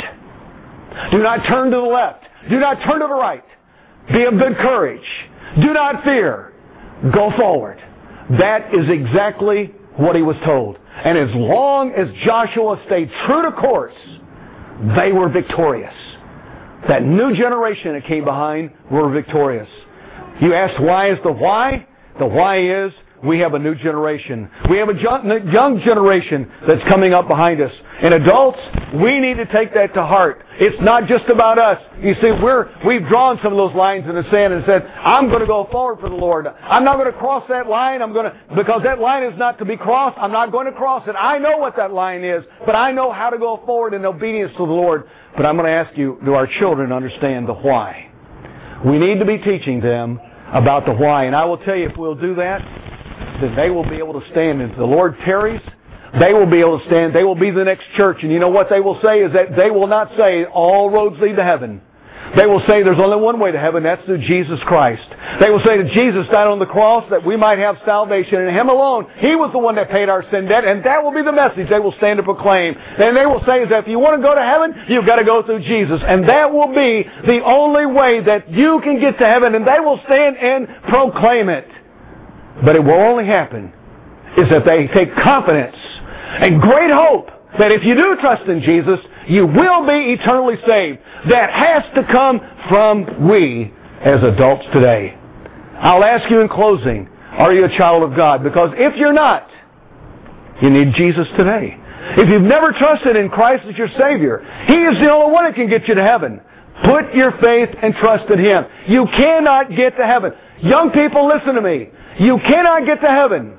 Do not turn to the left. Do not turn to the right. Be of good courage. Do not fear. Go forward. That is exactly what he was told. And as long as Joshua stayed true to course, they were victorious. That new generation that came behind were victorious. You asked why is the why? The why is we have a new generation. We have a young generation that's coming up behind us. And adults, we need to take that to heart. It's not just about us. You see, we've drawn some of those lines in the sand and said, I'm going to go forward for the Lord. I'm not going to cross that line. Because that line is not to be crossed, I'm not going to cross it. I know what that line is, but I know how to go forward in obedience to the Lord. But I'm going to ask you, do our children understand the why? We need to be teaching them about the why. And I will tell you, if we'll do that, then they will be able to stand. If the Lord tarries, they will be able to stand. They will be the next church. And you know what they will say is that they will not say all roads lead to heaven. They will say there's only one way to heaven, that's through Jesus Christ. They will say that Jesus died on the cross that we might have salvation in Him alone. He was the one that paid our sin debt, and that will be the message they will stand to proclaim. And they will say is that if you want to go to heaven, you've got to go through Jesus. And that will be the only way that you can get to heaven, and they will stand and proclaim it. But it will only happen is that they take confidence and great hope that if you do trust in Jesus, you will be eternally saved. That has to come from we as adults today. I'll ask you in closing, are you a child of God? Because if you're not, you need Jesus today. If you've never trusted in Christ as your Savior, He is the only one that can get you to heaven. Put your faith and trust in Him. You cannot get to heaven. Young people, listen to me. You cannot get to heaven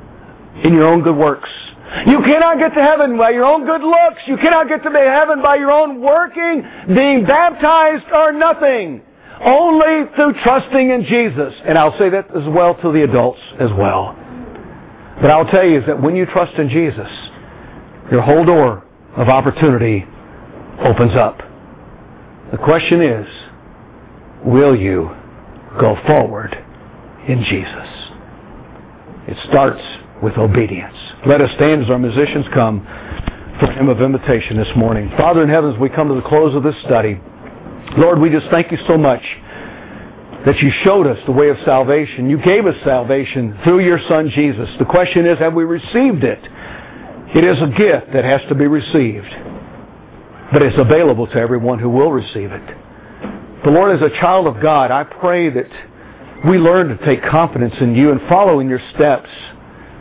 in your own good works. You cannot get to heaven by your own good looks. You cannot get to heaven by your own working, being baptized, or nothing. Only through trusting in Jesus. And I'll say that as well to the adults as well. But I'll tell you is that when you trust in Jesus, your whole door of opportunity opens up. The question is, will you go forward in Jesus? It starts with obedience. Let us stand as our musicians come for a hymn of invitation this morning. Father in heaven, as we come to the close of this study, Lord, we just thank you so much that you showed us the way of salvation. You gave us salvation through your Son Jesus. The question is, have we received it? It is a gift that has to be received, but it's available to everyone who will receive it. But Lord, as a child of God, I pray that we learn to take confidence in you and follow in your steps.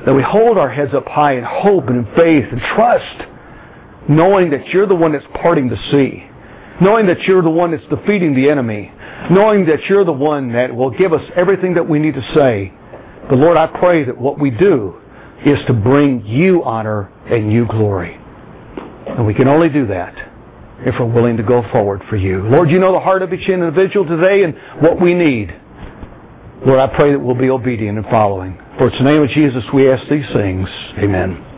That we hold our heads up high in hope and in faith and trust, knowing that you're the one that's parting the sea, knowing that you're the one that's defeating the enemy, knowing that you're the one that will give us everything that we need to say. But Lord, I pray that what we do is to bring you honor and you glory. And we can only do that if we're willing to go forward for you. Lord, you know the heart of each individual today and what we need. Lord, I pray that we'll be obedient and following. For it's in the name of Jesus we ask these things. Amen.